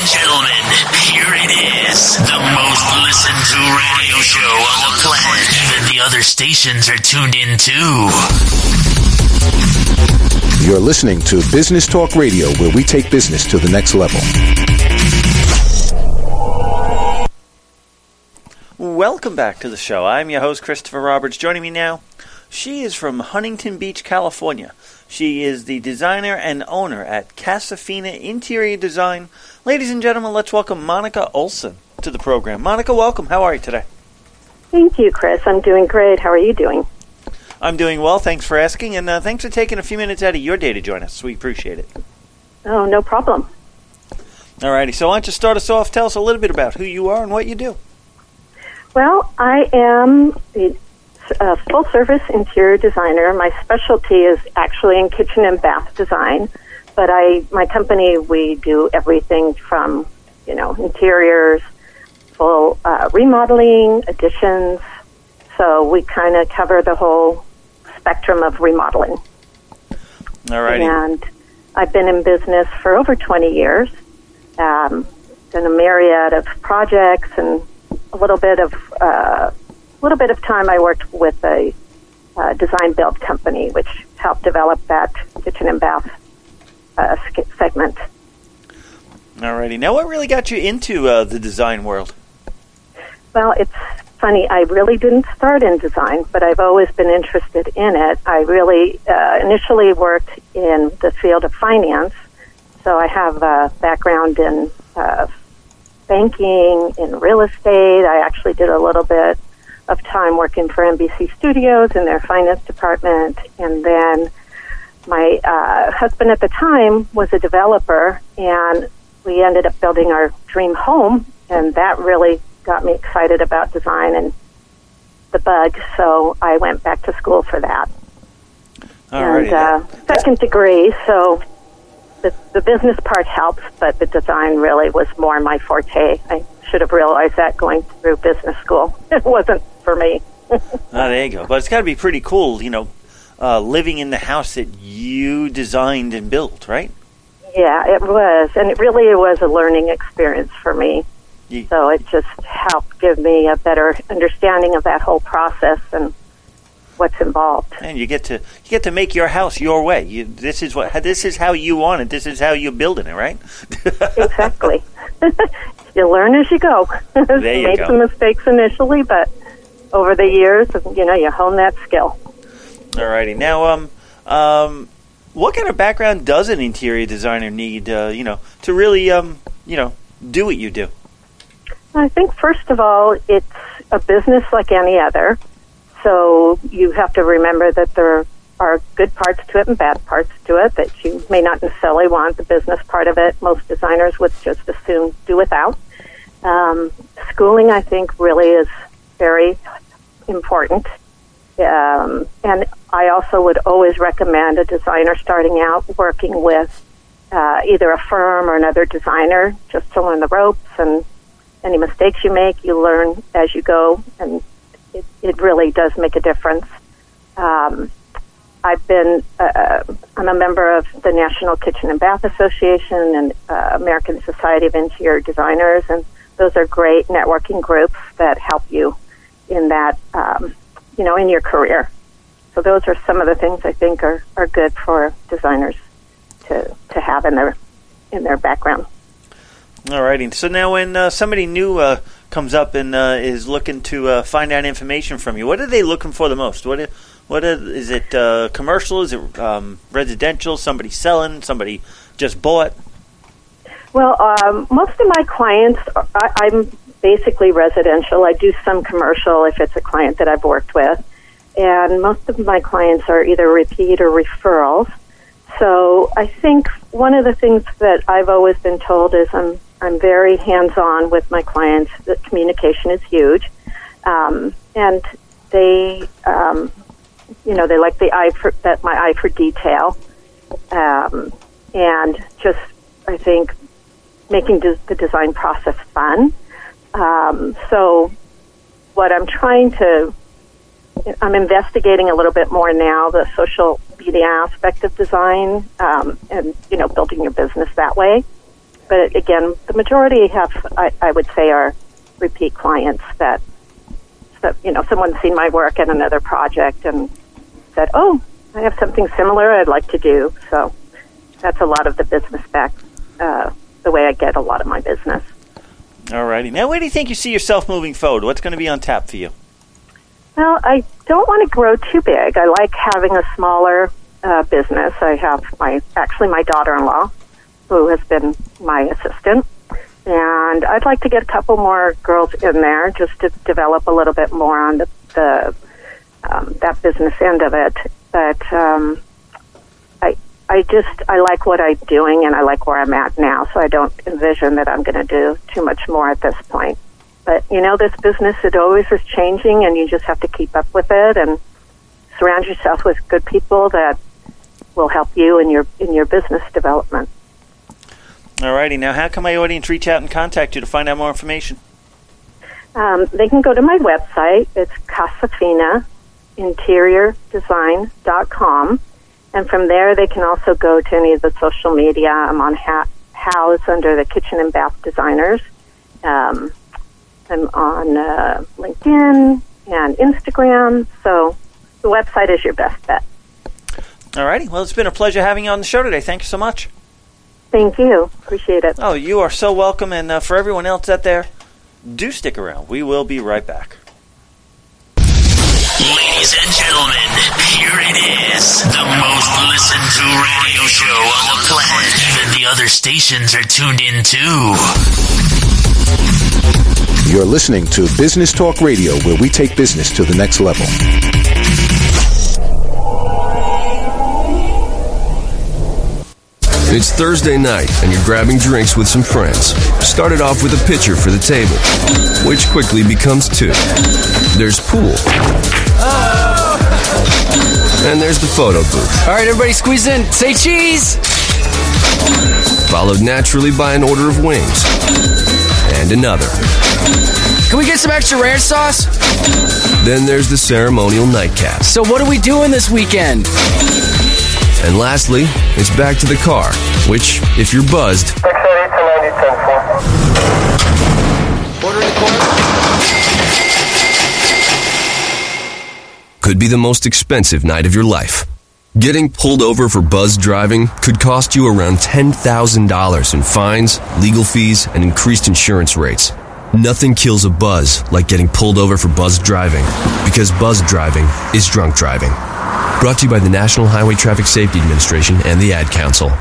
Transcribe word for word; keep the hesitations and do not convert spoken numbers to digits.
and gentlemen, here it is. The most listened to radio show on the planet. Even the other stations are tuned in too. You're listening to Business Talk Radio, where we take business to the next level. Welcome back to the show. I'm your host, Christopher Roberts. Joining me now, she is from Huntington Beach, California. She is the designer and owner at Casafina Interior Design. Ladies and gentlemen, let's welcome Monica Olson to the program. Monica, welcome. How are you today? Thank you, Chris. I'm doing great. How are you doing? I'm doing well. Thanks for asking, and uh, thanks for taking a few minutes out of your day to join us. We appreciate it. Oh, no problem. All righty. So why don't you start us off? Tell us a little bit about who you are and what you do. Well, I am a a full-service interior designer. My specialty is actually in kitchen and bath design, but I, my company, we do everything from, you know, interiors, full uh, remodeling, additions. So we kind of cover the whole spectrum of remodeling. All righty. And I've been in business for over twenty years. Um, done a myriad of projects and a little bit of uh, A little bit of time I worked with a uh, design build company, which helped develop that kitchen and bath uh, segment. Alrighty. Now, what really got you into uh, the design world? Well, it's funny. I really didn't start in design, but I've always been interested in it. I really uh, initially worked in the field of finance, so I have a background in uh, banking, in real estate. I actually did a little bit of time working for N B C Studios in their finance department. And then my uh, husband at the time was a developer, and we ended up building our dream home, and that really got me excited about design and the bug, so I went back to school for that. Alrighty. And uh, second degree, so the, the business part helps, but the design really was more my forte. I should have realized that going through business school. It wasn't for me. Ah, there you go. But it's got to be pretty cool, you know, uh, living in the house that you designed and built, right? Yeah, it was. And it really was a learning experience for me. Yeah. So it just helped give me a better understanding of that whole process and what's involved. And you get to you get to make your house your way. You, this is what this is how you want it. This is how you're building it, right? Exactly. You learn as you go. There you Make go. some mistakes initially, but over the years, you know, you hone that skill. All righty. Now, um, um, what kind of background does an interior designer need, uh, you know, to really, um, you know, do what you do? I think, first of all, it's a business like any other. So you have to remember that there are good parts to it and bad parts to it that you may not necessarily want the business part of it. Most designers would just as soon do without. Um, schooling, I think, really is very important. Um, and I also would always recommend a designer starting out working with uh, either a firm or another designer just to learn the ropes, and any mistakes you make, you learn as you go, and it, it really does make a difference. Um, I've been, uh, I'm a member of the National Kitchen and Bath Association and uh, American Society of Interior Designers, and those are great networking groups that help you in that, um, you know, in your career. So those are some of the things I think are, are good for designers to to have in their in their background. All righty. So now when uh, somebody new uh, comes up and uh, is looking to uh, find out information from you, what are they looking for the most? What is, what is, is it uh, commercial? Is it um, residential? Somebody selling? Somebody just bought? Well, um, most of my clients, I, I'm basically residential. I do some commercial if it's a client that I've worked with. And most of my clients are either repeat or referrals. So I think one of the things that I've always been told is I'm I'm very hands-on with my clients. That communication is huge. Um, and they, um, you know, they like the eye for, that my eye for detail. Um, and just, I think, making des- the design process fun. Um, so what I'm trying to, I'm investigating a little bit more now the social media aspect of design, um, and, you know, building your business that way. but again, the majority have, I, I would say, are repeat clients that, that, you know, someone's seen my work in another project and said, oh, I have something similar I'd like to do. So that's a lot of the business back, uh, the way I get a lot of my business. All righty. Now, where do you think you see yourself moving forward? What's going to be on tap for you? Well, I don't want to grow too big. I like having a smaller uh, business. I have my actually my daughter-in-law, who has been my assistant, and I'd like to get a couple more girls in there just to develop a little bit more on the, the um, that business end of it. But um, I I just I like what I'm doing, and I like where I'm at now. So I don't envision that I'm going to do too much more at this point. But you know, this business, it always is changing, and you just have to keep up with it and surround yourself with good people that will help you in your in your business development. All righty. Now, how can my audience reach out and contact you to find out more information? Um, they can go to my website. It's Casafina Interior Design dot com. And from there, they can also go to any of the social media. I'm on ha- House under the Kitchen and Bath Designers. Um, I'm on uh, LinkedIn and Instagram. So the website is your best bet. All righty. Well, it's been a pleasure having you on the show today. Thank you so much. Thank you. Appreciate it. Oh, you are so welcome. And uh, for everyone else out there, do stick around. We will be right back. Ladies and gentlemen, here it is. The most listened to radio show on the planet. Even the other stations are tuned in too. You're listening to Business Talk Radio, where we take business to the next level. It's Thursday night, and you're grabbing drinks with some friends. Started off with a pitcher for the table, which quickly becomes two. There's pool. And there's the photo booth. All right, everybody squeeze in. Say cheese! Followed naturally by an order of wings. And another. Can we get some extra ranch sauce? Then there's the ceremonial nightcap. So what are we doing this weekend? And lastly, it's back to the car, which, if you're buzzed, could be the most expensive night of your life. Getting pulled over for buzz driving could cost you around ten thousand dollars in fines, legal fees, and increased insurance rates. Nothing kills a buzz like getting pulled over for buzz driving, because buzz driving is drunk driving. Brought to you by the National Highway Traffic Safety Administration and the Ad Council.